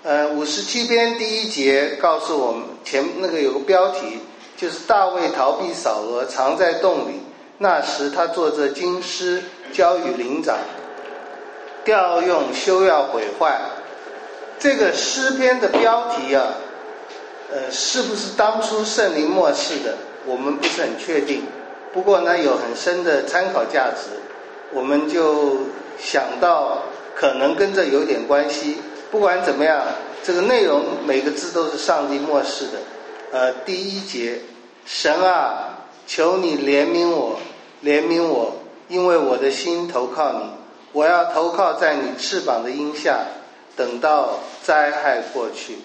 57篇第1节告诉我们，前那个有个标题，就是大卫逃避扫罗，藏在洞里。那时他坐着经师，交与灵长，调用休要毁坏。这个诗篇的标题啊，是不是当初圣灵默示的，我们不是很确定。不过呢，有很深的参考价值，我们就想到可能跟这有点关系。不管怎么样，这个内容每个字都是上帝默示的。第1节，神啊，求你怜悯我，怜悯我，因为我的心投靠你，我要投靠在你翅膀的荫下，等到灾害过去。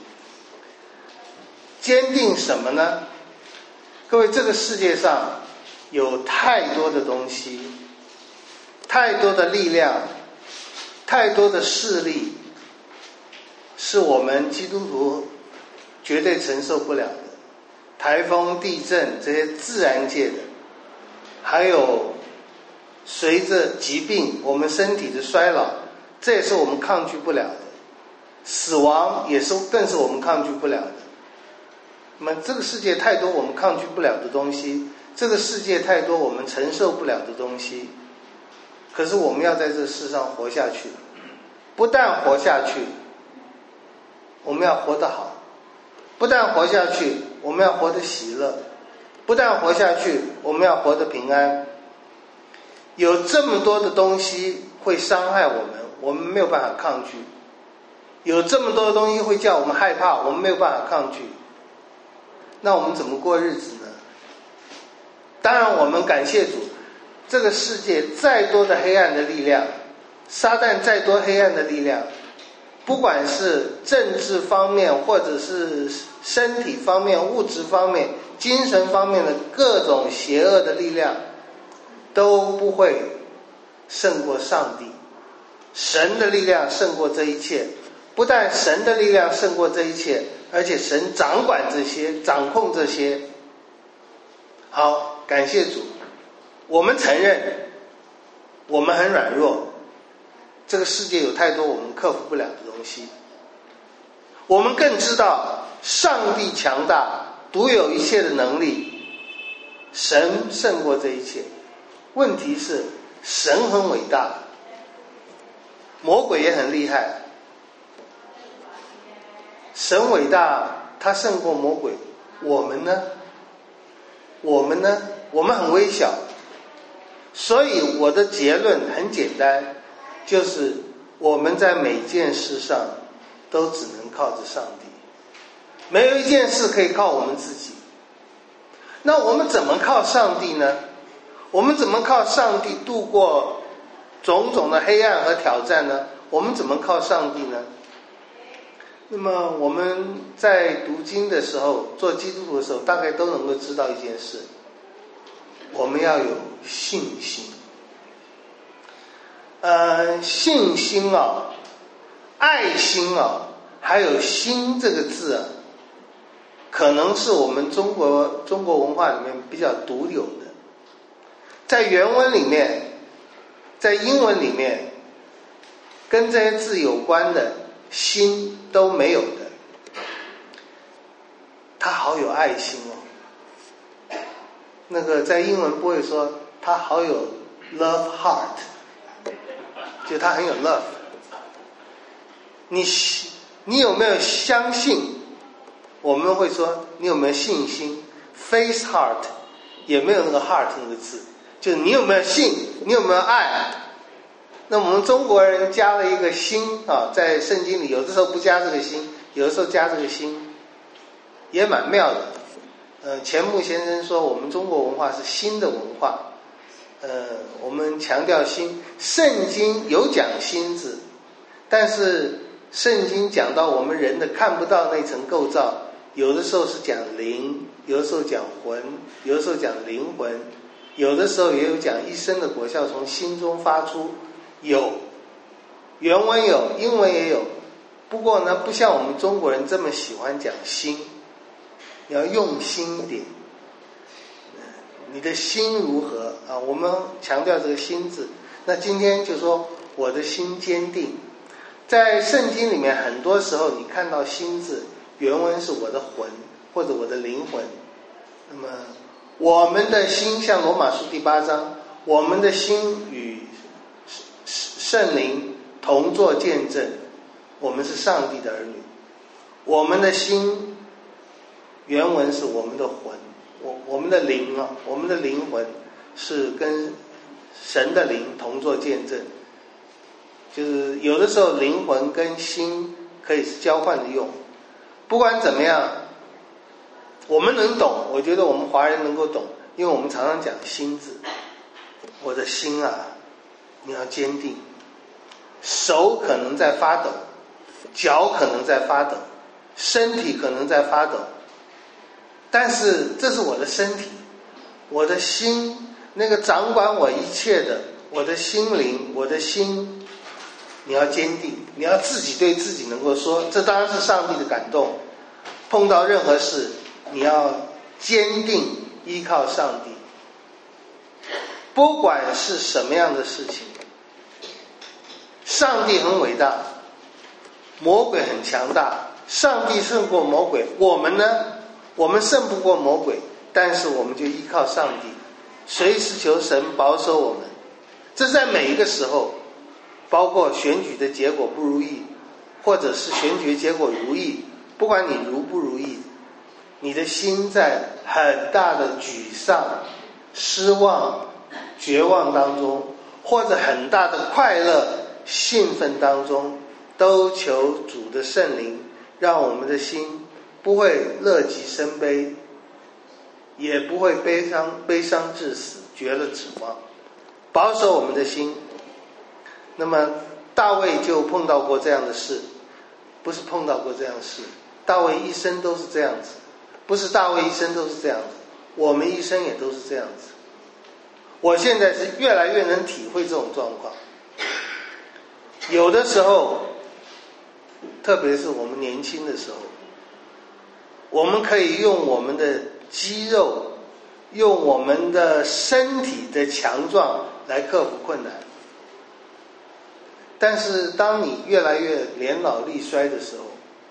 坚定什么呢？各位，这个世界上有太多的东西，太多的力量，太多的势力，是我们基督徒绝对承受不了的。台风、地震这些自然界的，还有随着疾病我们身体的衰老，这也是我们抗拒不了的。死亡也是更是我们抗拒不了的。那么这个世界太多我们抗拒不了的东西，这个世界太多我们承受不了的东西，可是我们要在这世上活下去，不但活下去，我们要活得好，不但活下去，我们要活得喜乐，不但活下去，我们要活得平安。有这么多的东西会伤害我们，我们没有办法抗拒。有这么多的东西会叫我们害怕，我们没有办法抗拒。那我们怎么过日子呢？当然我们感谢主，这个世界再多的黑暗的力量，撒旦再多黑暗的力量，不管是政治方面，或者是身体方面、物质方面、精神方面的各种邪恶的力量，都不会胜过上帝。神的力量胜过这一切，不但神的力量胜过这一切，而且神掌管这些，掌控这些。好，感谢主，我们承认我们很软弱，这个世界有太多我们克服不了的东西。我们更知道上帝强大，独有一切的能力，神胜过这一切。问题是神很伟大，魔鬼也很厉害。神伟大，他胜过魔鬼，我们呢？我们很微小。所以我的结论很简单，就是我们在每件事上都只能靠着上帝，没有一件事可以靠我们自己。那我们怎么靠上帝呢？我们怎么靠上帝度过种种的黑暗和挑战呢？我们怎么靠上帝呢？那么我们在读经的时候，做基督徒的时候，大概都能够知道一件事，我们要有信心。信心啊，爱心啊，还有心这个字啊，可能是我们中国文化里面比较独有的。在原文里面，在英文里面，跟这些字有关的心都没有的。他好有爱心哦。那个在英文不会说他好有 love heart， 就他很有 love。你有没有相信？我们会说你有没有信心 ？Faith heart 也没有那个 heart 那个字，就是你有没有信，你有没有爱。那我们中国人加了一个心啊，在圣经里有的时候不加这个心，有的时候加这个心，也蛮妙的。钱穆先生说我们中国文化是心的文化。我们强调心，圣经有讲心字，但是圣经讲到我们人的看不到那层构造，有的时候是讲灵，有的时候讲魂，有的时候讲灵魂，有的时候也有讲一生的果效从心中发出。有原文有，英文也有，不过呢，不像我们中国人这么喜欢讲心，你要用心一点。你的心如何啊？我们强调这个心字。那今天就说我的心坚定。 在圣经里面，很多时候你看到心字，原文是我的魂或者我的灵魂。那么我们的心，像罗马书第8章，我们的心与圣灵同作见证，我们是上帝的儿女。我们的心原文是我们的魂，我们的灵啊，我们的灵魂是跟神的灵同作见证。就是有的时候灵魂跟心可以是交换的用。不管怎么样，我们能懂，我觉得我们华人能够懂，因为我们常常讲心字。我的心啊，你要坚定，手可能在发抖，脚可能在发抖，身体可能在发抖，但是这是我的身体，我的心，那个掌管我一切的，我的心灵，我的心，你要坚定，你要自己对自己能够说，这当然是上帝的感动。碰到任何事，你要坚定依靠上帝，不管是什么样的事情。上帝很伟大，魔鬼很强大，上帝胜过魔鬼，我们呢？我们胜不过魔鬼，但是我们就依靠上帝，随时求神保守我们。这在每一个时候，包括选举的结果不如意，或者是选举结果如意，不管你如不如意，你的心在很大的沮丧、失望、绝望当中，或者很大的快乐、兴奋当中，都求主的圣灵让我们的心不会乐极生悲，也不会悲伤致死，绝了指望，保守我们的心。那么大卫就碰到过这样的事，不是碰到过这样的事，大卫一生都是这样子，不是大卫一生都是这样子，我们一生也都是这样子。我现在是越来越能体会这种状况。有的时候，特别是我们年轻的时候，我们可以用我们的肌肉，用我们的身体的强壮来克服困难。但是当你越来越年老力衰的时候，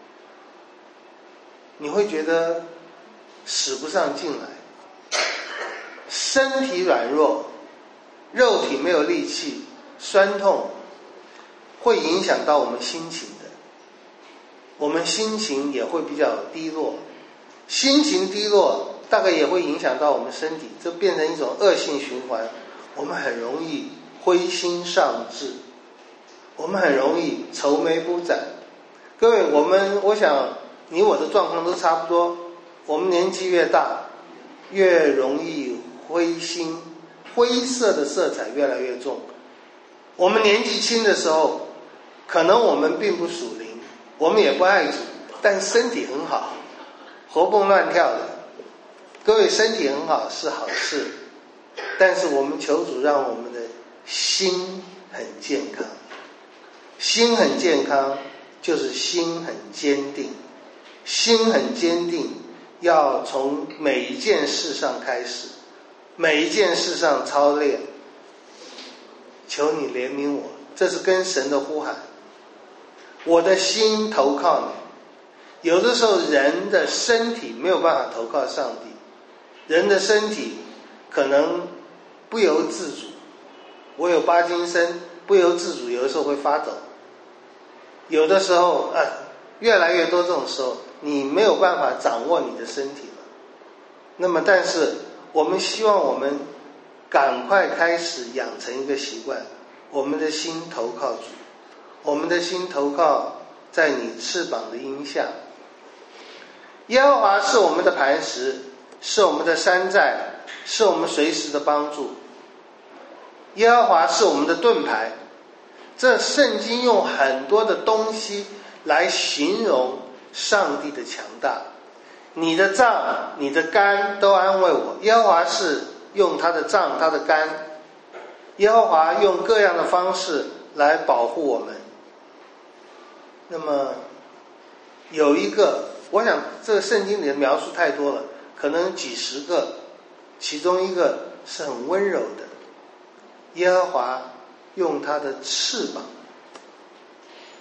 你会觉得使不上劲来，身体软弱，肉体没有力气，酸痛，会影响到我们心情的。我们心情也会比较低落，心情低落大概也会影响到我们身体，这变成一种恶性循环。我们很容易灰心丧志，我们很容易愁眉不展。各位，我想你我的状况都差不多，我们年纪越大，越容易灰心，灰色的色彩越来越重。我们年纪轻的时候，可能我们并不属灵，我们也不爱主，但身体很好，活蹦乱跳的。各位，身体很好是好事，但是我们求主让我们的心很健康。心很健康就是心很坚定，心很坚定要从每一件事上开始，每一件事上操练。求你怜悯我，这是跟神的呼喊。我的心投靠你。有的时候人的身体没有办法投靠上帝，人的身体可能不由自主，我有帕金森，不由自主有的时候会发抖。有的时候越来越多这种时候，你没有办法掌握你的身体了。那么但是我们希望我们赶快开始养成一个习惯，我们的心投靠主，我们的心投靠在你翅膀的荫下。耶和华是我们的磐石，是我们的山寨，是我们随时的帮助。耶和华是我们的盾牌。这圣经用很多的东西来形容上帝的强大。你的杖你的竿都安慰我。耶和华是用他的杖他的竿，耶和华用各样的方式来保护我们。那么有一个，我想这个圣经里的描述太多了，可能几十个，其中一个是很温柔的。耶和华用他的翅膀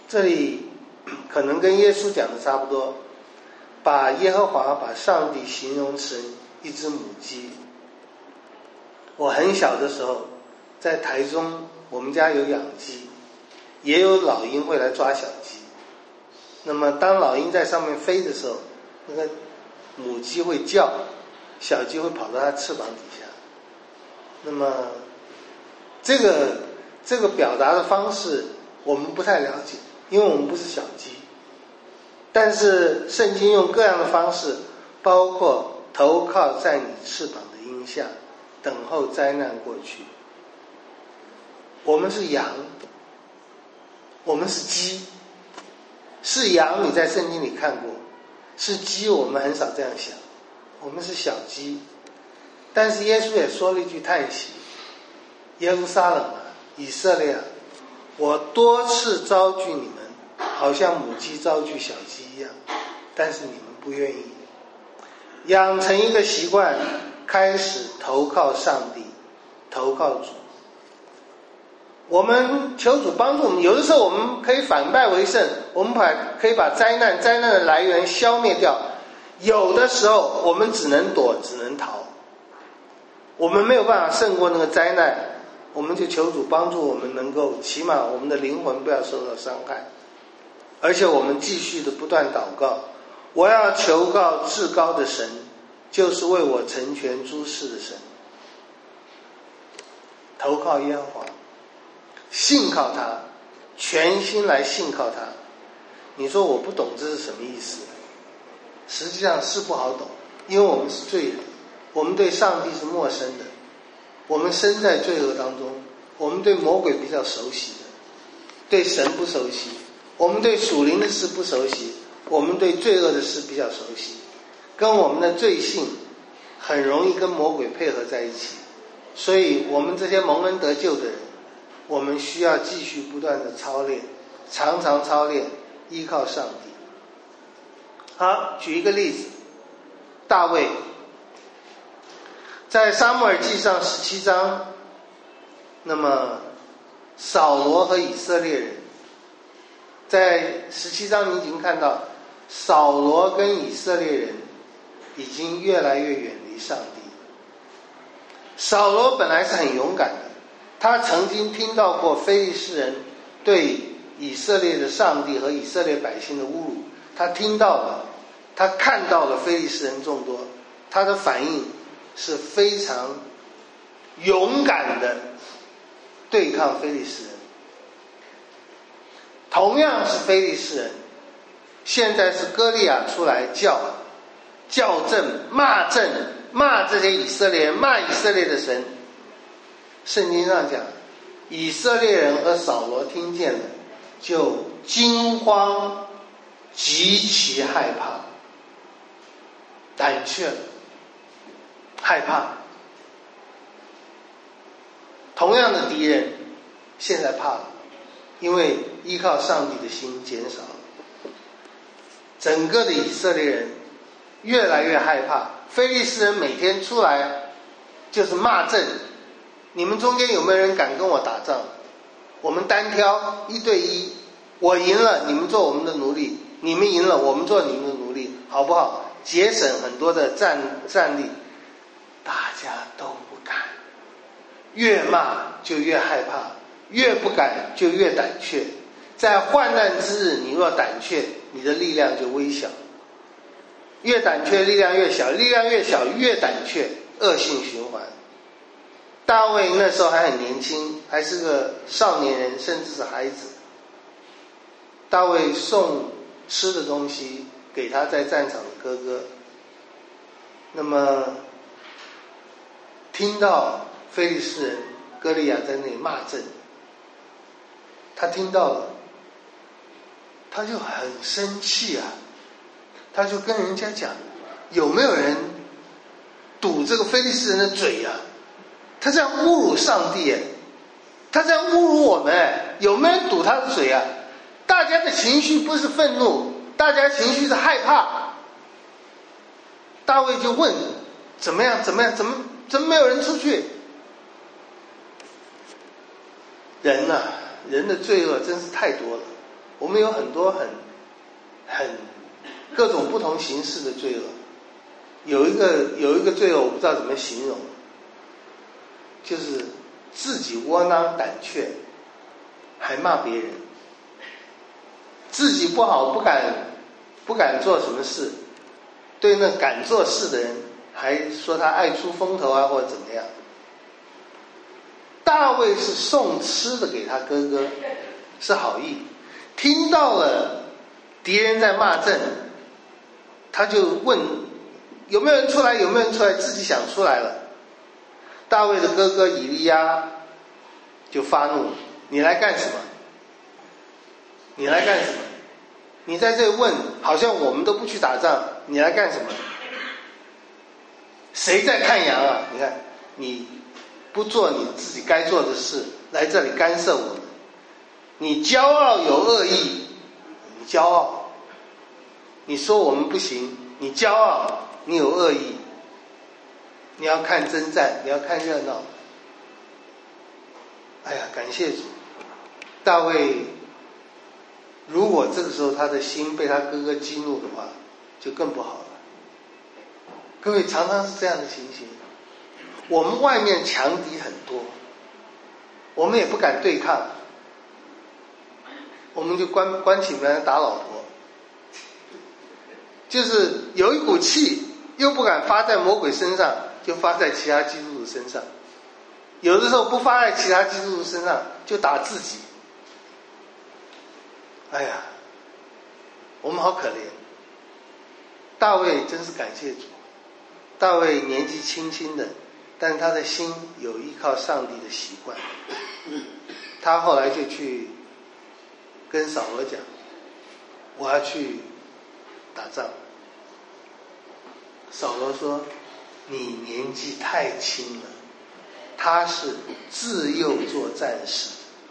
这里可能跟耶稣讲的差不多，把耶和华把上帝形容成一只母鸡。我很小的时候在台中，我们家有养鸡，也有老鹰会来抓小鸡。那么当老鹰在上面飞的时候，那个母鸡会叫，小鸡会跑到它翅膀底下。那么这个表达的方式我们不太了解，因为我们不是小鸡。但是圣经用各样的方式，包括投靠在你翅膀的荫下，等候灾难过去。我们是羊，我们是鸡。是羊你在圣经里看过，是鸡我们很少这样想，我们是小鸡。但是耶稣也说了一句叹息，耶路撒冷啊，以色列啊，我多次招聚你们，好像母鸡招聚小鸡一样，但是你们不愿意。养成一个习惯，开始投靠上帝，投靠主。我们求主帮助我们，有的时候我们可以反败为胜，我们可以把灾难的来源消灭掉。有的时候我们只能躲，只能逃，我们没有办法胜过那个灾难，我们就求主帮助我们，能够起码我们的灵魂不要受到伤害。而且我们继续的不断祷告，我要求告至高的神，就是为我成全诸事的神。投靠耶和华，信靠他，全心来信靠他。你说我不懂这是什么意思？实际上是不好懂，因为我们是罪人，我们对上帝是陌生的，我们身在罪恶当中，我们对魔鬼比较熟悉的，对神不熟悉，我们对属灵的事不熟悉，我们对罪恶的事比较熟悉，跟我们的罪性很容易跟魔鬼配合在一起。所以我们这些蒙恩得救的人，我们需要继续不断的操练，常常操练，依靠上帝。好，举一个例子，大卫在撒母耳记上17章，那么扫罗和以色列人，在17章你已经看到扫罗跟以色列人已经越来越远离上帝。扫罗本来是很勇敢的，他曾经听到过非利士人对以色列的上帝和以色列百姓的侮辱，他听到了，他看到了非利士人众多，他的反应是非常勇敢的对抗非利士人。同样是非利士人，现在是歌利亚出来校正骂这些以色列人，骂以色列的神。圣经上讲，以色列人和扫罗听见了，就惊慌，极其害怕，胆怯了，害怕。同样的敌人现在怕了，因为依靠上帝的心减少了。整个的以色列人越来越害怕，非利士人每天出来就是骂阵。你们中间有没有人敢跟我打仗？我们单挑1对1，我赢了你们做我们的奴隶，你们赢了我们做你们的奴隶，好不好？节省很多的战力。大家都不敢，越骂就越害怕，越不敢就越胆怯。在患难之日，你若胆怯，你的力量就微小，越胆怯力量越小，力量越小越胆怯，恶性循环。大卫那时候还很年轻，还是个少年人，甚至是孩子。大卫送吃的东西给他在战场的哥哥，那么听到非利士人歌利亚在那里骂阵，他听到了，他就很生气啊，他就跟人家讲，有没有人堵这个非利士人的嘴啊？他这样侮辱上帝，他这样侮辱我们，有没有人堵他的嘴啊？大家的情绪不是愤怒，大家情绪是害怕。大卫就问，怎么样，怎么没有人出去？人啊，人的罪恶真是太多了。 我们有很多很各种不同形式的罪恶。有一个罪恶我不知道怎么形容，就是自己窝囊胆怯，还骂别人，自己不好不敢做什么事，对那敢做事的人还说他爱出风头啊，或者怎么样。大卫是送吃的给他哥哥，是好意，听到了敌人在骂阵，他就问有没有人出来，有没有人出来，自己想出来了。大卫的哥哥以利亚就发怒，你来干什么？你来干什么？你在这里问，好像我们都不去打仗，你来干什么？谁在看羊啊？你看，你不做你自己该做的事，来这里干涉我们，你骄傲有恶意，你骄傲，你说我们不行，你骄傲，你有恶意，你要看征战，你要看热闹。哎呀，感谢主，大卫如果这个时候他的心被他哥哥激怒的话，就更不好了。各位，常常是这样的情形，我们外面强敌很多，我们也不敢对抗，我们就关起门来打老婆，就是有一股气又不敢发在魔鬼身上，就发在其他基督徒身上，有的时候不发在其他基督徒身上，就打自己。哎呀，我们好可怜。大卫真是感谢主，大卫年纪轻轻的，但是他的心有依靠上帝的习惯。他后来就去跟扫罗讲，我要去打仗。扫罗说，你年纪太轻了，他是自幼做战士。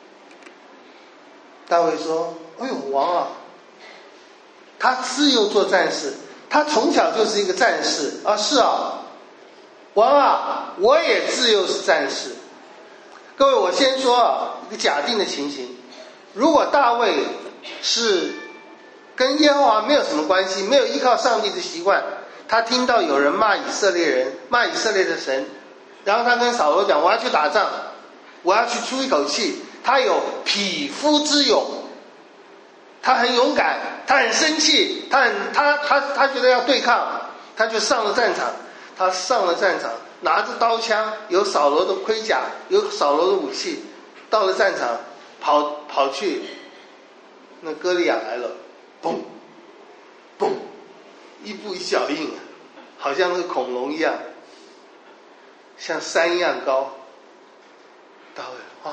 大卫说，哎呦，王啊，他自幼做战士，他从小就是一个战士啊。是啊，王啊，我也自幼是战士。各位，我先说啊，一个假定的情形，如果大卫是跟耶和华没有什么关系，没有依靠上帝的习惯，他听到有人骂以色列人，骂以色列的神，然后他跟扫罗讲，我要去打仗，我要去出一口气，他有匹夫之勇，他很勇敢，他很生气，他觉得要对抗，他就上了战场。他上了战场，拿着刀枪，有扫罗的盔甲，有扫罗的武器，到了战场，跑去，那歌利亚来了，嘣嘣，一步一脚印，好像那个恐龙一样，像山一样高。大卫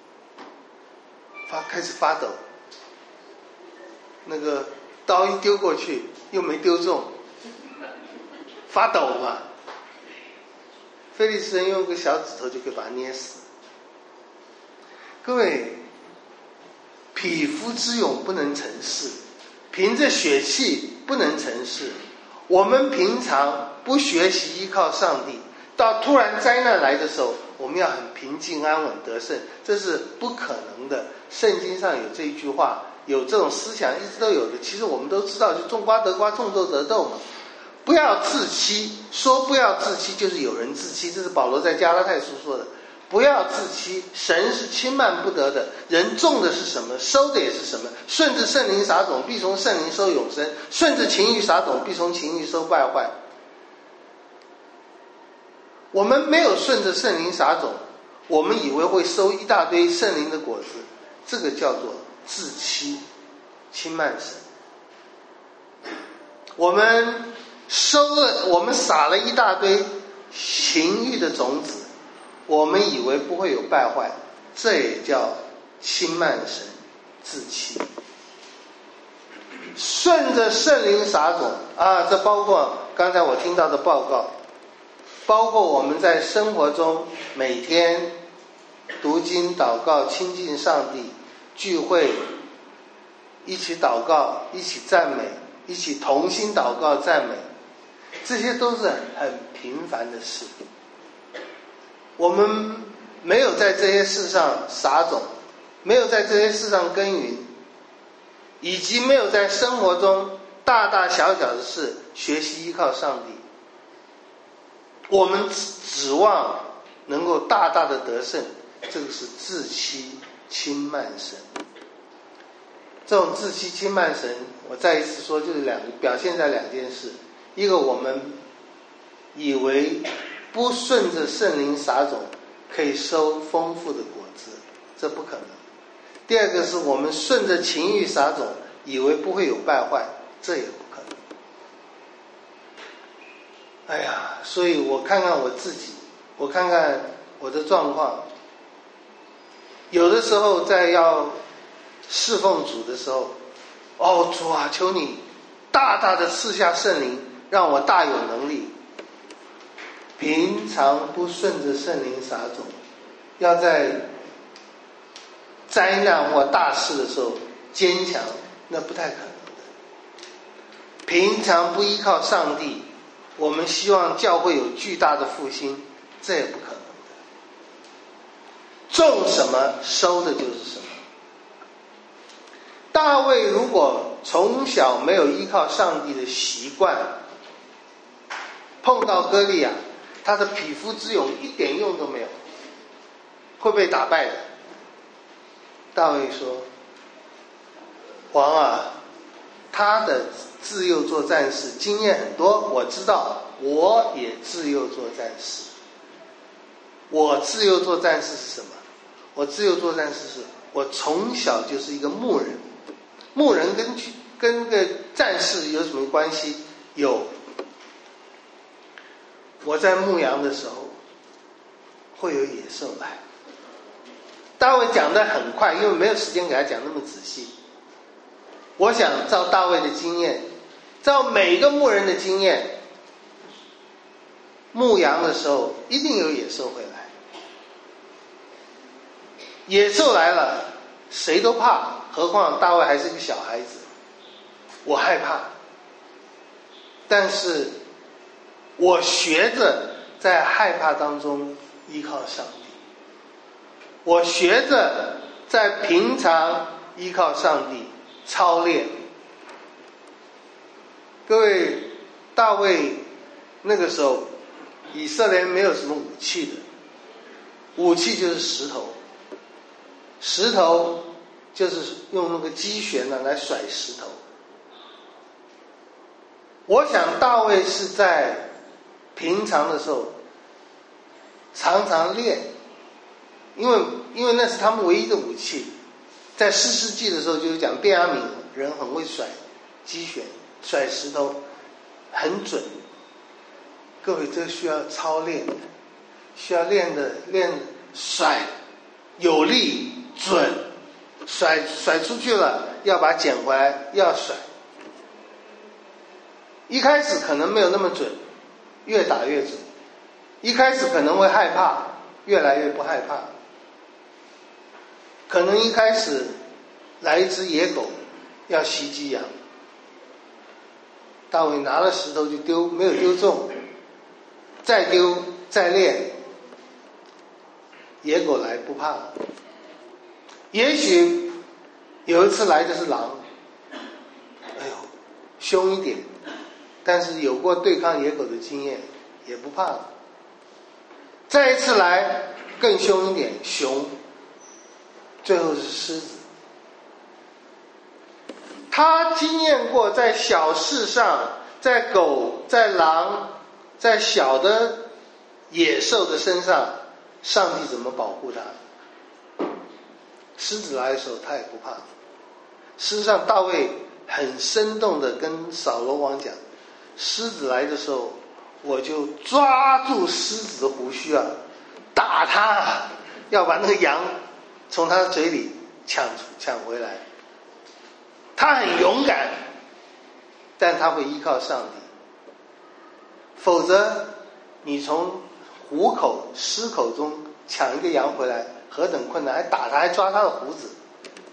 开始发抖，那个刀一丢过去又没丢中，发抖嘛。非利士人用个小指头就可以把他捏死。各位，匹夫之勇不能成事，凭着血气不能成事。我们平常不学习依靠上帝，到突然灾难来的时候，我们要很平静安稳得胜，这是不可能的。圣经上有这一句话，有这种思想，一直都有的。其实我们都知道，就种瓜得瓜，种豆得豆嘛。不要自欺，说不要自欺，就是有人自欺，这是保罗在加拉太书说的。不要自欺，神是轻慢不得的，人种的是什么，收的也是什么。顺着圣灵撒种，必从圣灵收永生；顺着情欲撒种，必从情欲收败坏。我们没有顺着圣灵撒种，我们以为会收一大堆圣灵的果子，这个叫做自欺，轻慢神。我们撒了一大堆情欲的种子，我们以为不会有败坏，这也叫轻慢神，自欺。顺着圣灵撒种啊，这包括刚才我听到的报告，包括我们在生活中每天读经祷告亲近上帝，聚会一起祷告，一起赞美，一起同心祷告赞美，这些都是很平凡的事。我们没有在这些事上撒种，没有在这些事上耕耘， 以及没有在生活中大大小小的事学习依靠上帝，我们指望能够大大的得胜，这个是自欺轻慢神。这种自欺轻慢神，我再一次说，就是表现在两件事：一个，我们以为不顺着圣灵撒种可以收丰富的果子，这不可能；第二个是我们顺着情欲撒种，以为不会有败坏，这也不可能。哎呀，所以我看看我自己，我看看我的状况，有的时候在要侍奉主的时候，哦，主啊，求你大大的赐下圣灵，让我大有能力。平常不顺着圣灵撒种，要在灾难或大事的时候坚强，那不太可能的。平常不依靠上帝，我们希望教会有巨大的复兴，这也不可能的。种什么收的就是什么。大卫如果从小没有依靠上帝的习惯，碰到歌利亚，他的匹夫之勇一点用都没有，会被打败的。大卫说，王啊，他的自幼做战士经验很多，我知道，我也自幼做战士。我自幼做战士是什么？我自幼做战士是我从小就是一个牧人。牧人跟个战士有什么关系？有，我在牧羊的时候会有野兽来。大卫讲得很快，因为没有时间给他讲那么仔细。我想照大卫的经验，照每个牧人的经验，牧羊的时候一定有野兽会来。野兽来了，谁都怕，何况大卫还是个小孩子。我害怕，但是我学着在害怕当中依靠上帝，我学着在平常依靠上帝操练。各位，大卫那个时候以色列没有什么武器的，武器就是石头，石头就是用那个机旋来甩石头。我想大卫是在平常的时候常常练，因为那是他们唯一的武器。在士师记的时候就是讲便雅悯人很会甩机旋，甩石头很准。各位，这需要操练，需要练甩有力准，甩出去了要把它捡回来，要甩。一开始可能没有那么准，越打越准。一开始可能会害怕，越来越不害怕。可能一开始来一只野狗要袭击羊，大卫拿了石头就丢，没有丢中，再丢再练，野狗来不怕了。也许有一次来的是狼，哎呦，凶一点，但是有过对抗野狗的经验，也不怕了。再一次来更凶一点，熊，最后是狮子。他经验过在小事上，在狗，在狼，在小的野兽的身上，上帝怎么保护他。狮子来的时候他也不怕。事实上大卫很生动的跟扫罗王讲，狮子来的时候我就抓住狮子的胡须啊，打他，要把那个羊从他的嘴里抢回来。他很勇敢，但他会依靠上帝。否则你从虎口狮口中抢一个羊回来何等困难，还打他，还抓他的胡子。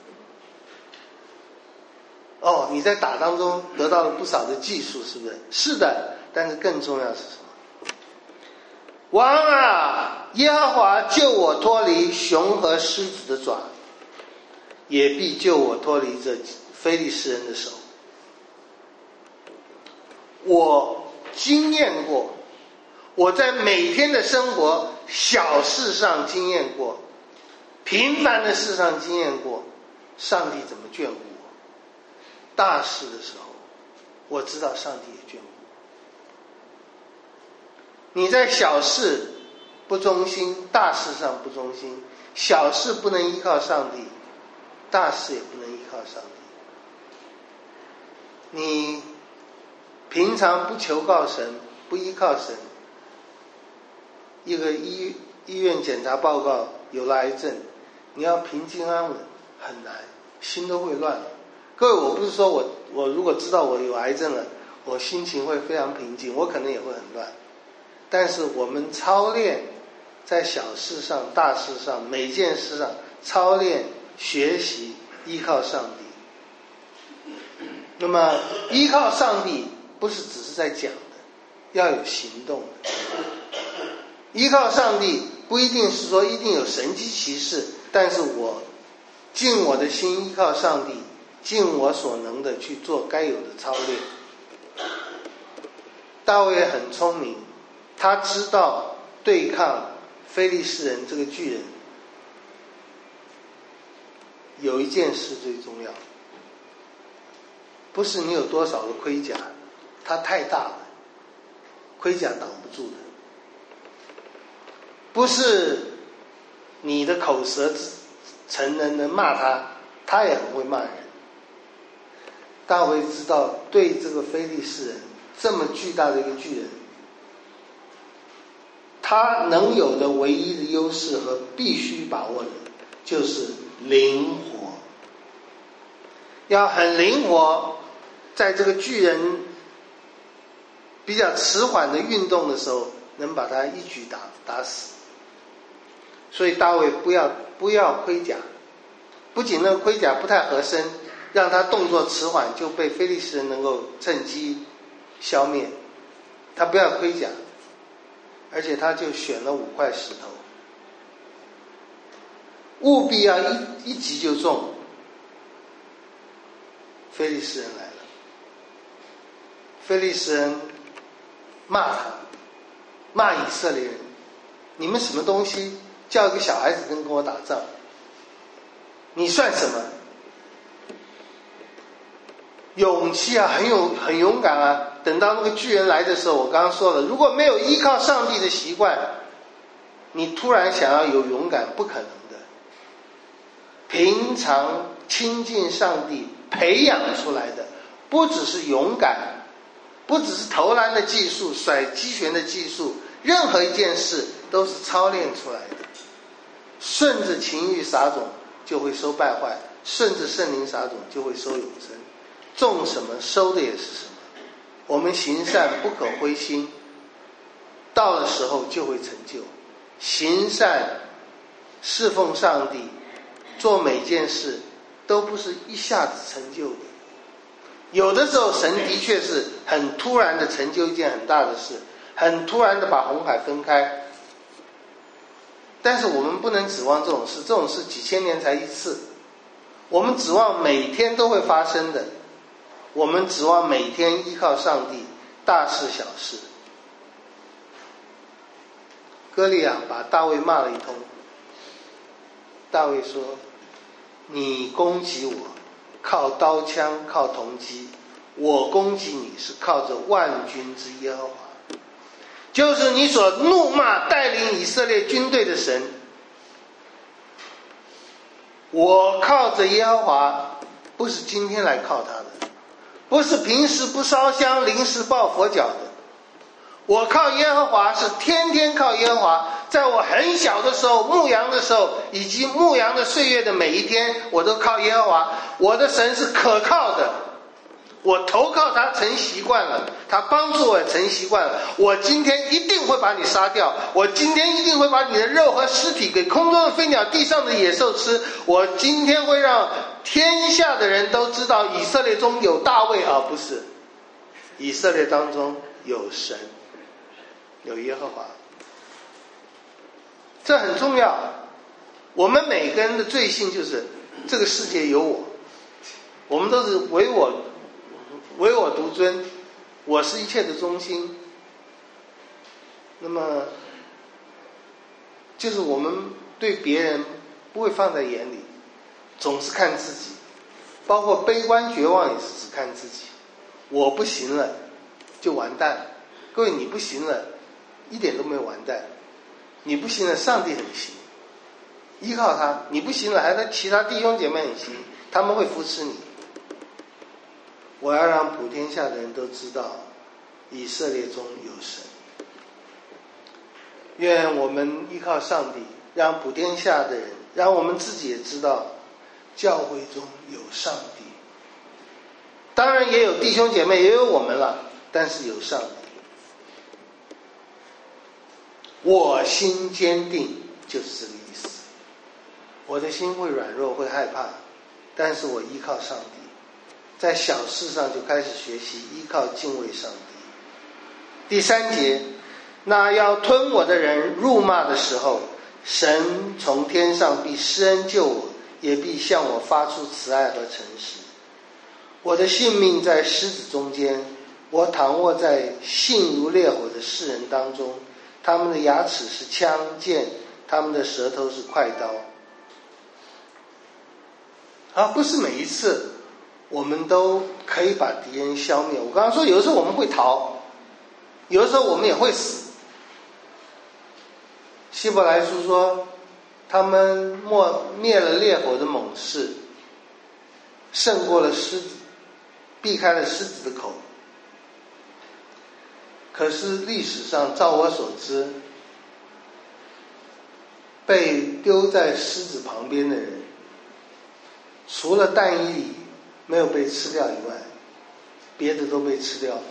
哦，你在打当中得到了不少的技术，是不是？是的，但是更重要是什么？王啊，耶和华救我脱离熊和狮子的爪，也必救我脱离这非利士人的手。我经验过，我在每天的生活小事上经验过，平凡的事上经验过，上帝怎么眷顾我。大事的时候，我知道上帝也眷顾我。你在小事不忠心，大事上不忠心，小事不能依靠上帝，大事也不能依靠上帝。你平常不求告神，不依靠神，一个医院检查报告有了癌症，你要平静安稳很难，心都会乱。各位，我不是说我如果知道我有癌症了，我心情会非常平静，我可能也会很乱。但是我们操练在小事上大事上每件事上操练学习依靠上帝。那么依靠上帝不是只是在讲的，要有行动的。依靠上帝不一定是说一定有神迹奇事，但是我尽我的心依靠上帝，尽我所能的去做该有的操练。大卫很聪明，他知道对抗非利士人这个巨人有一件事最重要，不是你有多少的盔甲，它太大了，盔甲挡不住的。不是你的口舌成能骂他，他也很会骂人。大卫知道对这个非利士人这么巨大的一个巨人，他能有的唯一的优势和必须把握的就是灵活，要很灵活，在这个巨人比较迟缓的运动的时候，能把他一举打死。所以大卫不要盔甲，不仅那个盔甲不太合身，让他动作迟缓，就被非利士人能够趁机消灭。他不要盔甲，而且他就选了5块石头，务必要一击就中。非利士人来了，非利士人骂他，骂以色列人，你们什么东西，叫一个小孩子跟我打仗，你算什么？勇气啊，很勇敢啊。等到那个巨人来的时候，我刚刚说了，如果没有依靠上帝的习惯，你突然想要有勇敢，不可能的。平常亲近上帝培养出来的，不只是勇敢，不只是投篮的技术、甩击拳的技术，任何一件事都是操练出来的。顺着情欲撒种就会收败坏，顺着圣灵撒种就会收永生。种什么收的也是什么。我们行善不可灰心，到了时候就会成就。行善侍奉上帝，做每件事都不是一下子成就的。有的时候神的确是很突然的成就一件很大的事，很突然的把红海分开，但是我们不能指望这种事，这种事几千年才一次。我们指望每天都会发生的，我们指望每天依靠上帝，大事小事。歌利亚把大卫骂了一通，大卫说，你攻击我靠刀枪靠铜戟，我攻击你是靠着万军之耶和华，就是你所怒骂带领以色列军队的神。我靠着耶和华，不是今天来靠他的，不是平时不烧香临时抱佛脚的。我靠耶和华是天天靠耶和华，在我很小的时候牧羊的时候，以及牧羊的岁月的每一天，我都靠耶和华。我的神是可靠的，我投靠他成习惯了，他帮助我成习惯了。我今天一定会把你杀掉，我今天一定会把你的肉和尸体给空中的飞鸟地上的野兽吃。我今天会让天下的人都知道以色列中有大卫，不是以色列当中有神，有耶和华。这很重要。我们每个人的罪性就是这个世界有我， 我们都是唯我独尊，我是一切的中心。那么就是我们对别人不会放在眼里，总是看自己，包括悲观绝望也是只看自己。我不行了就完蛋，各位，你不行了一点都没有完蛋，你不行了上帝很行，依靠他，你不行了还有其他弟兄姐妹很行，他们会扶持你。我要让普天下的人都知道以色列中有神。愿我们依靠上帝，让普天下的人，让我们自己也知道教会中有上帝。当然也有弟兄姐妹，也有我们了，但是有上帝。我心坚定就是这个意思。我的心会软弱，会害怕，但是我依靠上帝，在小事上就开始学习依靠敬畏上帝。第3节，那要吞我的人辱骂的时候，神从天上必施恩救我，也必向我发出慈爱和诚实。我的性命在狮子中间，我躺卧在性如烈火的世人当中，他们的牙齿是枪剑，他们的舌头是快刀。不是每一次我们都可以把敌人消灭。我刚刚说有的时候我们会逃，有的时候我们也会死。希伯来书说他们灭了烈火的猛士，胜过了狮子，避开了狮子的口。可是历史上照我所知，被丢在狮子旁边的人，除了但以理没有被吃掉以外，别的都被吃掉了。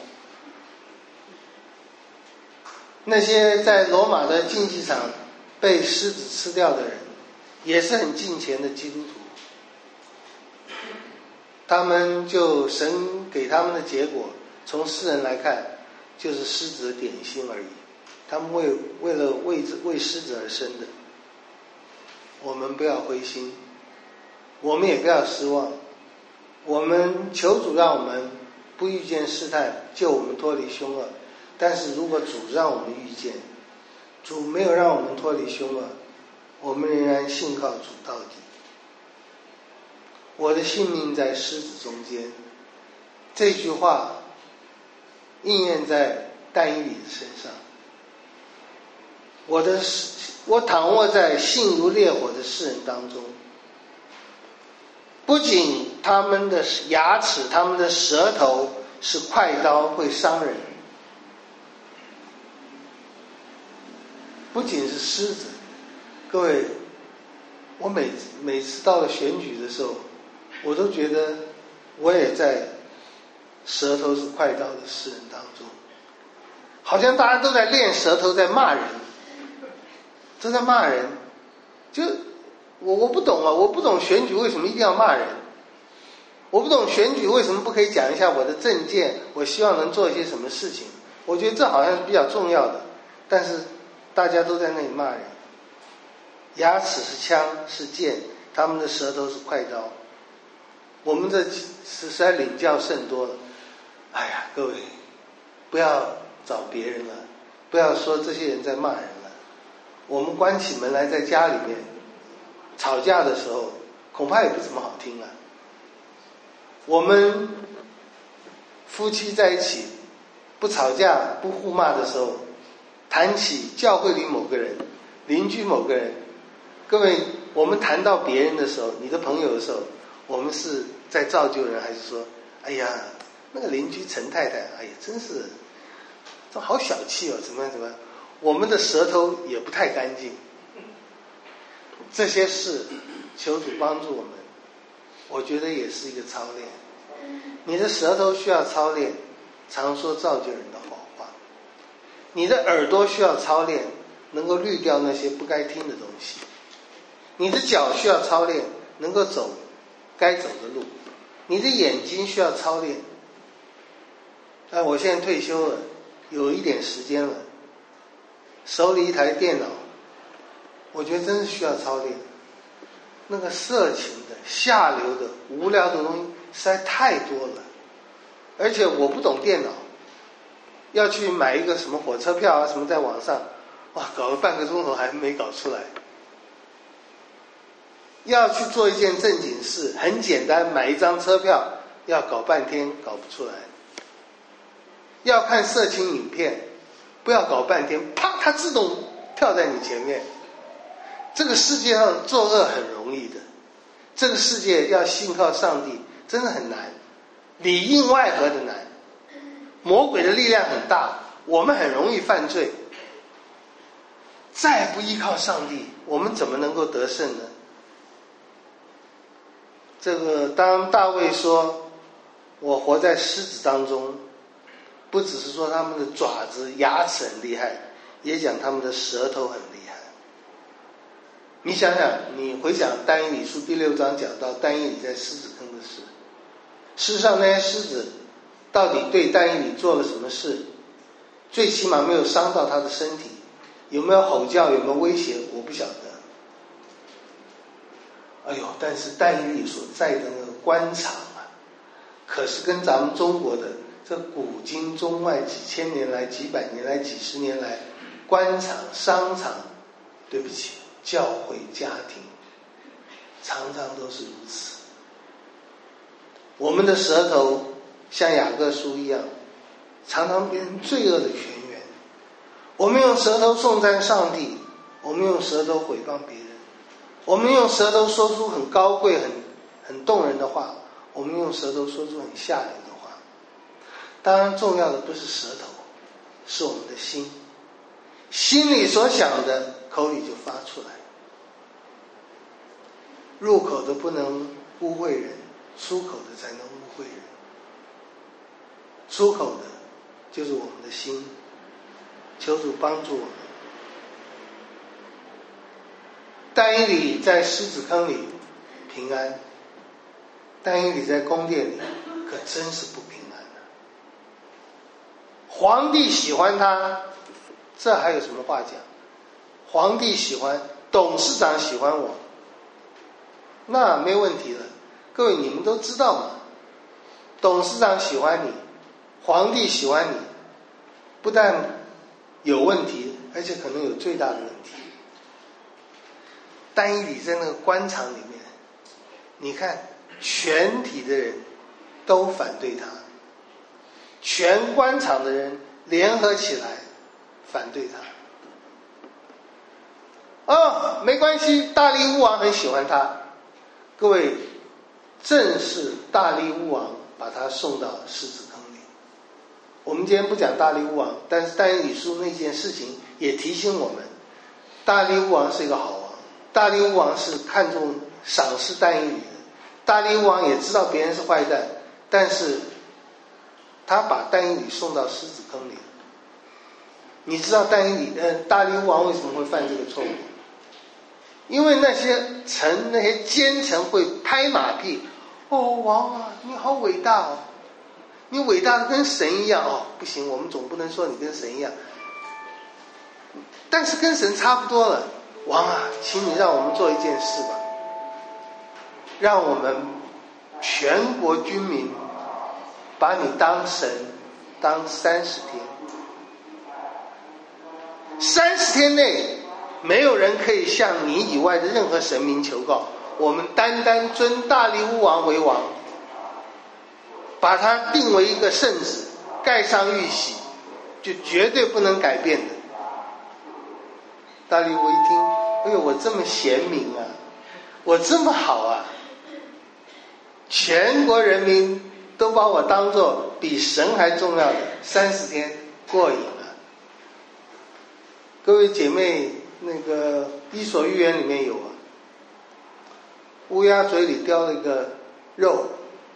那些在罗马的竞技场被狮子吃掉的人，也是很敬虔的基督徒。他们就神给他们的结果，从世人来看，就是狮子的点心而已。他们为了为狮子而生的。我们不要灰心，我们也不要失望。我们求主让我们不遇见试探，救我们脱离凶恶。但是如果主让我们遇见，主没有让我们脱离凶恶，我们仍然信靠主到底。我的性命在狮子中间，这句话应验在但以理的身上。我躺卧在性如烈火的世人当中，不仅他们的牙齿，他们的舌头是快刀，会伤人。不仅是狮子，各位，我每次到了选举的时候，我都觉得我也在舌头是快刀的世人当中，好像大家都在练舌头，在骂人，都在骂人。就我不懂啊，我不懂选举为什么一定要骂人，我不懂选举为什么不可以讲一下我的政见，我希望能做一些什么事情。我觉得这好像是比较重要的，但是大家都在那里骂人。牙齿是枪是剑，他们的舌头是快刀。我们这实在领教甚多了。哎呀，各位，不要找别人了，不要说这些人在骂人了。我们关起门来在家里面吵架的时候，恐怕也不怎么好听了。我们夫妻在一起不吵架不互骂的时候，谈起教会里某个人，邻居某个人，各位，我们谈到别人的时候，你的朋友的时候，我们是在造就人，还是说哎呀那个邻居陈太太，哎呀真是这好小气哦，怎么样，我们的舌头也不太干净。这些事求主帮助我们，我觉得也是一个操练。你的舌头需要操练，常说造就人的好话。你的耳朵需要操练，能够滤掉那些不该听的东西。你的脚需要操练，能够走该走的路。你的眼睛需要操练。但我现在退休了，有一点时间了，手里一台电脑，我觉得真是需要操练。那个色情的、下流的、无聊的东西实在太多了，而且我不懂电脑，要去买一个什么火车票啊什么，在网上，哇，搞了半个钟头还没搞出来。要去做一件正经事，很简单，买一张车票要搞半天搞不出来。要看色情影片，不要搞半天，啪，它自动跳在你前面。这个世界上作恶很容易的，这个世界要信靠上帝真的很难，里应外合的难。魔鬼的力量很大，我们很容易犯罪。再不依靠上帝，我们怎么能够得胜呢？这个当大卫说我活在狮子当中，不只是说他们的爪子牙齿很厉害，也讲他们的舌头很厉害。你想想，你回想但以理书第6章讲到但以理在狮子坑的事，事实上那些狮子到底对但以理做了什么事？最起码没有伤到他的身体，有没有吼叫，有没有威胁，我不晓得。哎呦，但是但以理所在的那个官场啊，可是跟咱们中国的这古今中外几千年来、几百年来、几十年来，官场、商场，对不起，教会、家庭，常常都是如此。我们的舌头像雅各书一样，常常变成罪恶的泉源。我们用舌头颂赞上帝，我们用舌头毁谤别人，我们用舌头说出很高贵、很动人的话，我们用舌头说出很下流的话。当然，重要的不是舌头，是我们的心。心里所想的，口里就发出来。入口的不能污秽人，出口的才能污秽人。出口的就是我们的心。求主帮助我们。但以理在狮子坑里平安，但以理在宫殿里可真是不平安了。皇帝喜欢他，这还有什么话讲？皇帝喜欢，董事长喜欢我，那没问题了。各位你们都知道嘛，董事长喜欢你，皇帝喜欢你，不但有问题，而且可能有最大的问题。但以理在那个官场里面，你看全体的人都反对他，全官场的人联合起来反对他。哦，没关系，大利乌王很喜欢他。各位，正是大利乌王把他送到狮子坑里。我们今天不讲大利乌王，但是但以理书那件事情也提醒我们，大利乌王是一个好王。大利乌王是看重赏识但以理的，大利乌王也知道别人是坏蛋，但是他把但以理送到狮子坑里。你知道大利乌王为什么会犯这个错误？因为那些奸臣会拍马屁，哦，王啊，你好伟大哦，你伟大的跟神一样哦，不行，我们总不能说你跟神一样，但是跟神差不多了。王啊，请你让我们做一件事吧，让我们全国军民把你当神当30天，30天内没有人可以向你以外的任何神明求告，我们单单尊大利乌王为王，把他定为一个圣旨，盖上玉玺，就绝对不能改变的。大利乌一听，哎呦，我这么贤明啊，我这么好啊，全国人民都把我当作比神还重要的，30天过瘾了。各位姐妹，那个《伊索寓言》里面有啊，乌鸦嘴里叼了一个肉，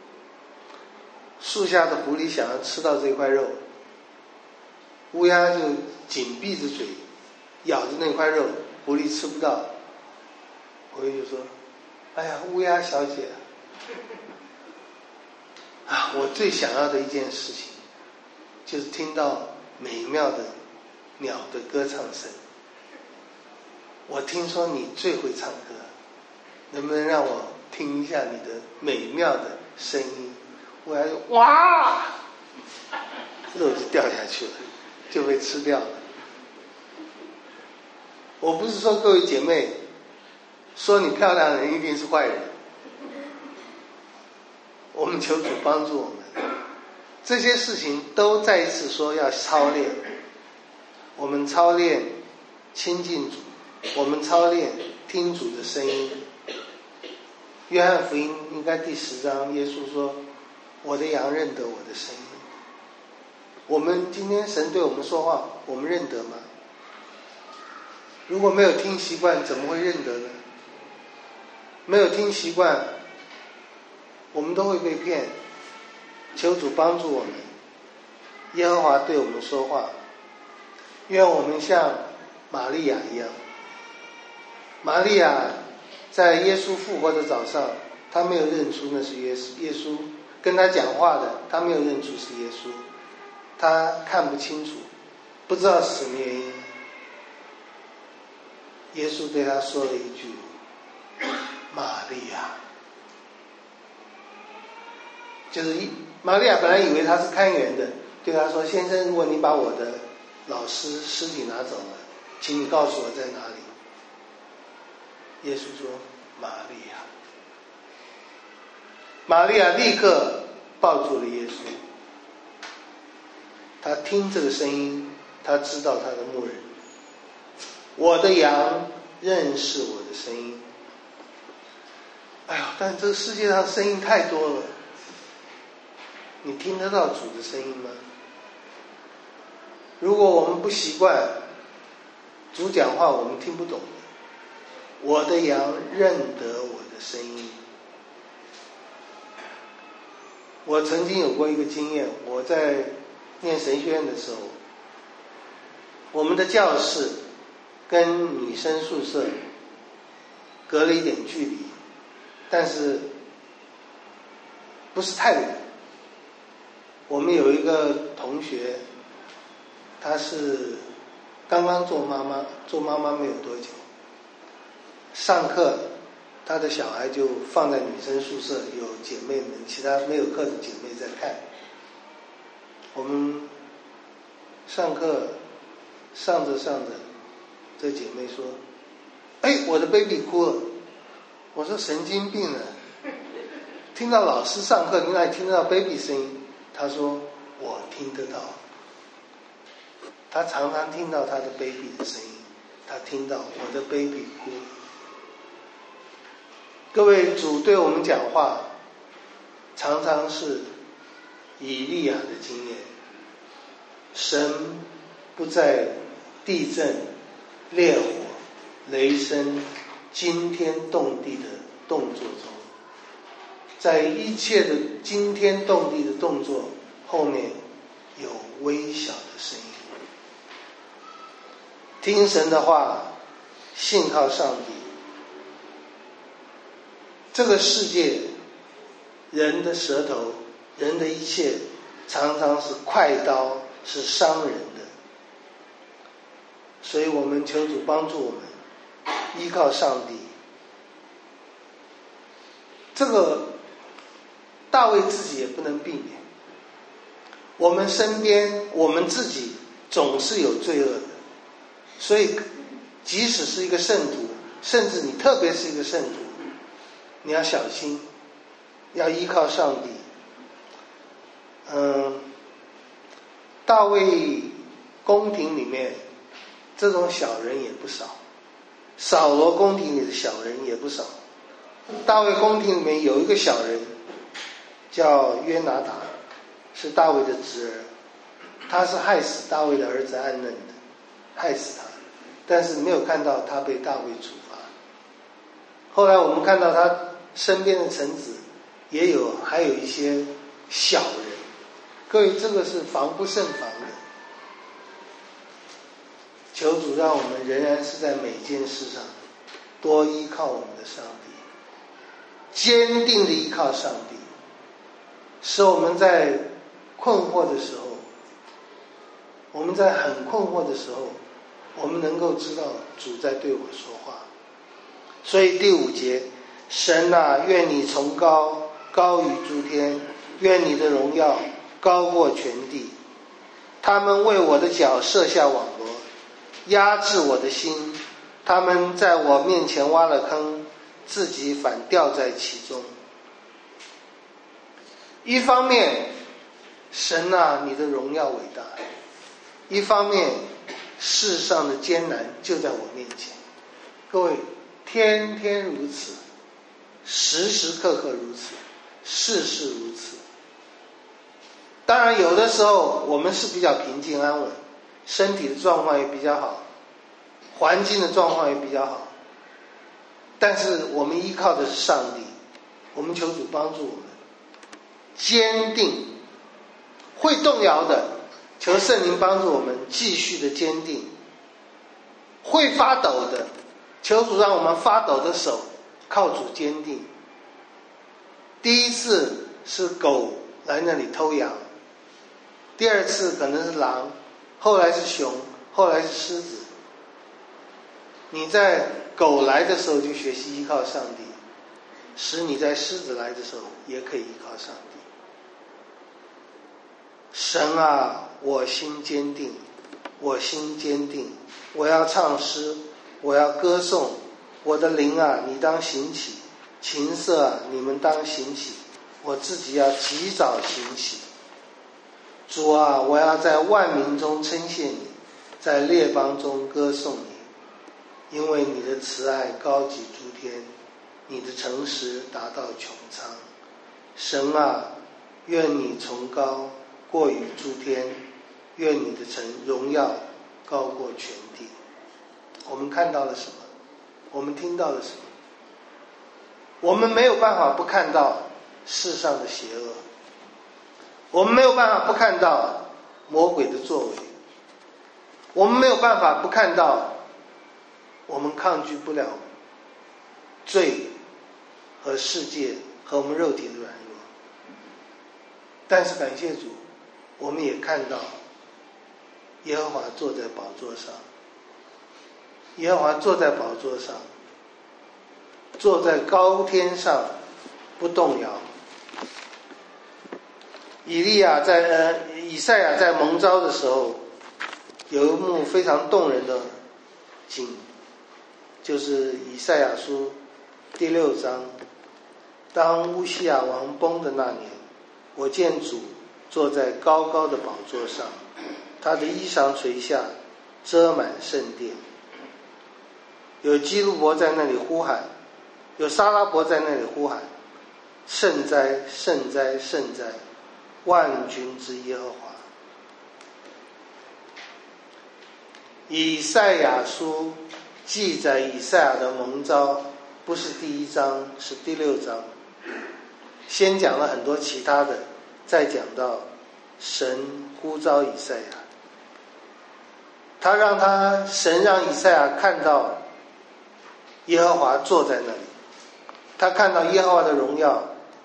树下的狐狸想要吃到这块肉，乌鸦就紧闭着嘴咬着那块肉，狐狸吃不到。狐狸就说，哎呀，乌鸦小姐啊，我最想要的一件事情就是听到美妙的鸟的歌唱声。我听说你最会唱歌，能不能让我听一下你的美妙的声音，乌鸦就哇，肉就掉下去了，就被吃掉了。我不是说各位姐妹说你漂亮的人一定是坏人，我们求主帮助我们，这些事情都再一次说要操练，我们操练亲近主，我们操练听主的声音。约翰福音应该第10章，耶稣说我的羊认得我的声音。我们今天神对我们说话，我们认得吗？如果没有听习惯，怎么会认得呢？没有听习惯，我们都会被骗。求主帮助我们，耶和华对我们说话，愿我们像玛利亚一样。玛利亚在耶稣复活的早上，她没有认出那是耶稣跟她讲话的，她没有认出是耶稣，她看不清楚，不知道是什么原因。耶稣对她说了一句：玛利亚。就是玛利亚本来以为他是看园的，对他说：先生，如果你把我的老师尸体拿走了，请你告诉我在哪里。耶稣说：玛利亚。玛利亚立刻抱住了耶稣，他听这个声音，他知道他的牧人，我的羊认识我的声音。哎呀，但这个世界上声音太多了，你听得到主的声音吗？如果我们不习惯主讲话，我们听不懂的。我的羊认得我的声音。我曾经有过一个经验，我在念神学院的时候，我们的教室跟女生宿舍隔了一点距离，但是不是太远。我们有一个同学，她是刚刚做妈妈没有多久，上课她的小孩就放在女生宿舍，有姐妹们，其他没有课的姐妹在看。我们上课上着，这姐妹说：哎，我的 baby 哭了。我说神经病啊，听到老师上课你哪里听得到 baby 声音？她说我听得到。她常常听到她的 baby 的声音，她听到我的 baby 哭。各位，主对我们讲话常常是以利亚的经验。神不在地震、烈火、雷声、惊天动地的动作中，在一切的惊天动地的动作后面有微小的声音。听神的话，信靠上帝。这个世界，人的舌头，人的一切常常是快刀，是伤人的。所以我们求主帮助我们，依靠上帝。这个大卫自己也不能避免，我们身边我们自己总是有罪恶的，所以即使是一个圣徒，甚至你特别是一个圣徒，你要小心，要依靠上帝。大卫宫廷里面这种小人也不少，扫罗宫廷里的小人也不少。大卫宫廷里面有一个小人叫约拿达，是大卫的侄儿，他是害死大卫的儿子暗嫩的，害死他，但是没有看到他被大卫处罚。后来我们看到他身边的臣子还有一些小人，各位，这个是防不胜防的。求主让我们仍然是在每件事上多依靠我们的上帝，坚定的依靠上帝，使我们在困惑的时候，我们在很困惑的时候，我们能够知道主在对我说话。所以第5节，神啊，愿你从高高于诸天，愿你的荣耀高过全地。他们为我的脚设下网罗，压制我的心。他们在我面前挖了坑，自己反掉在其中。一方面，神啊，你的荣耀伟大；一方面，世上的艰难就在我面前。各位，天天如此，时时刻刻如此，事事如此。当然，有的时候我们是比较平静安稳，身体的状况也比较好，环境的状况也比较好，但是我们依靠的是上帝，我们求主帮助我们坚定。会动摇的，求圣灵帮助我们继续的坚定。会发抖的，求主让我们发抖的手靠主坚定。第一次是狗来那里偷羊，第二次可能是狼，后来是熊，后来是狮子。你在狗来的时候就学习依靠上帝，使你在狮子来的时候也可以依靠上帝。神啊，我心坚定，我心坚定，我要唱诗，我要歌颂。我的灵啊，你当醒起，琴瑟啊，你们当醒起，我自己要及早醒起。主啊，我要在万民中称谢你，在列邦中歌颂你，因为你的慈爱高及诸天，你的诚实达到穹苍。神啊，愿你崇高过于诸天，愿你的荣耀高过全地。我们看到了什么？我们听到了什么？我们没有办法不看到世上的邪恶，我们没有办法不看到魔鬼的作为，我们没有办法不看到我们抗拒不了罪和世界和我们肉体的软弱。但是感谢主，我们也看到耶和华坐在宝座上，耶和华坐在宝座上，坐在高天上不动摇。以赛亚在蒙召的时候，有一幕非常动人的景，就是以赛亚书第6章，当乌西雅王崩的那年，我见主坐在高高的宝座上，他的衣裳垂下，遮满圣殿。有基路伯在那里呼喊，有撒拉伯在那里呼喊，圣哉，圣哉，圣哉，万军之耶和华。以赛亚书记载以赛亚的蒙召，不是第1章，是第6章。先讲了很多其他的，再讲到神呼召以赛亚，神让以赛亚看到耶和华坐在那里，他看到耶和华的荣耀，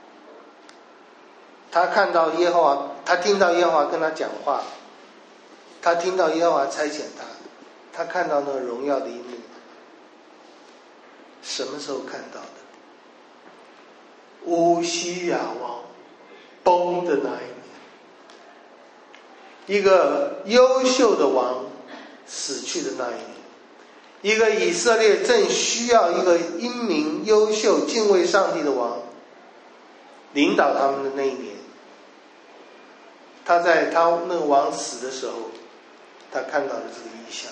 他看到耶和华，他听到耶和华跟他讲话，他听到耶和华差遣他看到那个荣耀的一幕。什么时候看到的？乌西雅王崩的那一年，一个优秀的王死去的那一年，一个以色列正需要一个英明、优秀、敬畏上帝的王领导他们的那一年。他在他那个王死的时候，他看到了这个异象。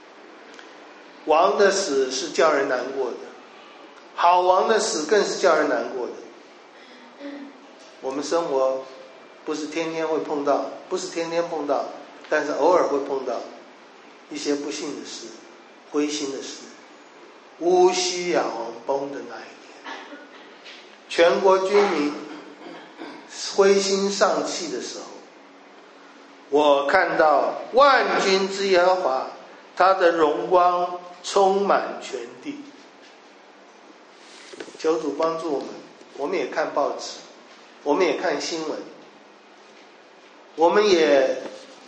王的死是叫人难过的，好王的死更是叫人难过的。我们生活不是天天会碰到，但是偶尔会碰到一些不幸的事、灰心的事。乌西雅王崩的那一年，全国军民灰心丧气的时候，我看到万军之耶和华，他的荣光充满全地。求主帮助我们，我们也看报纸，我们也看新闻，我们也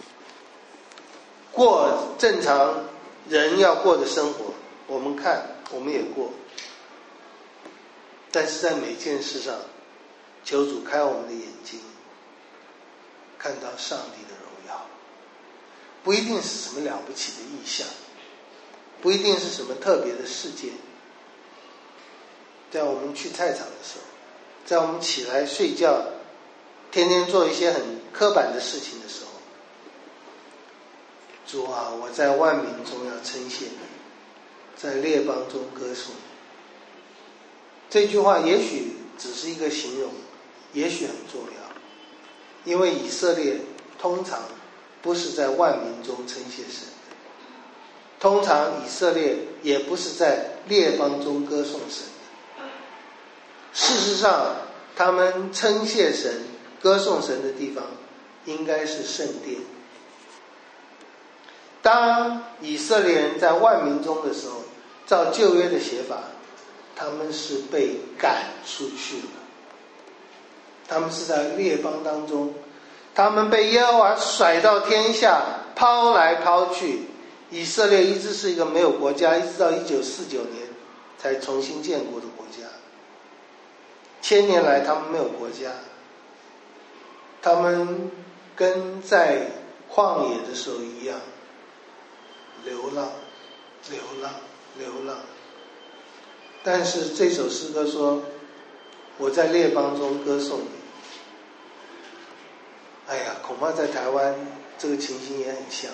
过正常人要过的生活，我们看，我们也过。但是在每件事上， 求主开我们的眼睛，看到上帝的荣耀。不一定是什么了不起的异象，不一定是什么特别的事件。在我们去菜场的时候，在我们起来睡觉，天天做一些很刻板的事情的时候，主啊，我在万民中要称谢你，在列邦中歌颂你。这句话也许只是一个形容，也许很重要，因为以色列通常不是在万民中称谢神，通常以色列也不是在列邦中歌颂神。事实上，他们称谢神、歌颂神的地方应该是圣殿。当以色列人在万民中的时候，照旧约的写法，他们是被赶出去了。他们是在列邦当中，他们被耶和华甩到天下，抛来抛去。以色列一直是一个没有国家，一直到1949年才重新建国的国家。1000年来他们没有国家，他们跟在旷野的时候一样，流浪流浪流浪。但是这首诗歌说，我在列邦中歌颂你。哎呀，恐怕在台湾这个情形也很像。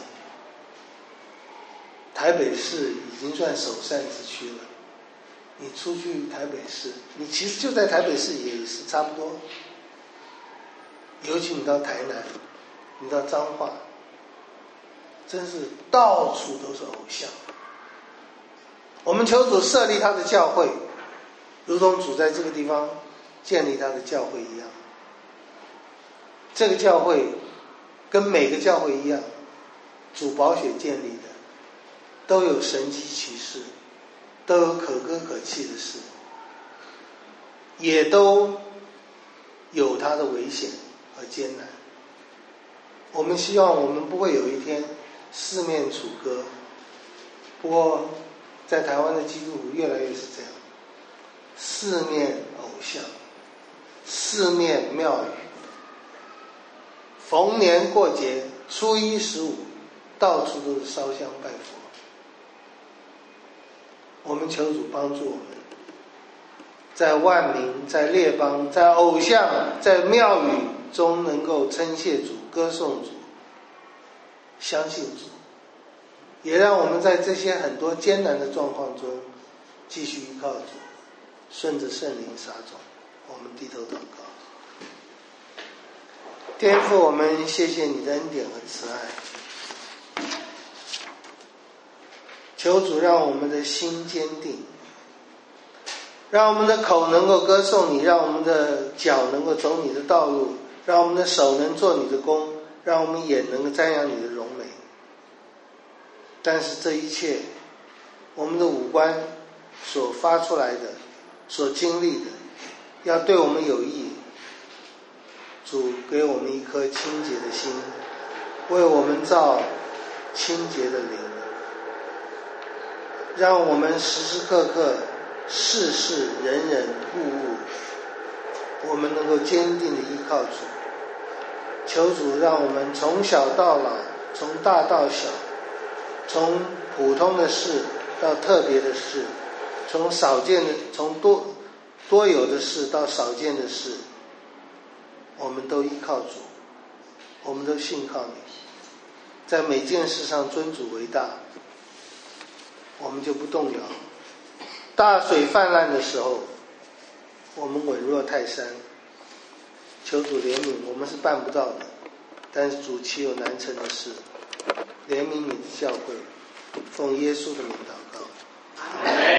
台北市已经算首善之区了，你出去台北市，你其实就在台北市也是差不多。尤其你到台南，你到彰化，真是到处都是偶像。我们求主设立他的教会，如同主在这个地方建立他的教会一样。这个教会跟每个教会一样，主宝血建立的，都有神迹奇事，都有可歌可泣的事，也都有它的危险和艰难。我们希望我们不会有一天四面楚歌，不过在台湾的基督徒越来越是这样，四面偶像，四面庙宇，逢年过节，初一15，到处都是烧香拜佛。我们求主帮助我们，在万民、在列邦、在偶像、在庙宇中能够称谢主、歌颂主、相信主，也让我们在这些很多艰难的状况中继续依靠主，顺着圣灵撒种。我们低头祷告。天父，我们谢谢你的恩典和慈爱，求主让我们的心坚定，让我们的口能够歌颂你，让我们的脚能够走你的道路，让我们的手能做你的工，让我们眼能够瞻仰你的荣美。但是这一切，我们的五官所发出来的，所经历的，要对我们有益。主给我们一颗清洁的心，为我们造清洁的灵，让我们时时刻刻、事事人人物物，我们能够坚定的依靠主。求主让我们从小到老，从大到小，从普通的事到特别的事，从多有的事到少见的事，我们都依靠主，我们都信靠你，在每件事上尊主为大，我们就不动摇。大水泛滥的时候，我们稳若泰山。求主怜悯，我们是办不到的，但是主岂有难成的事？怜悯你的教会，奉耶稣的名祷告。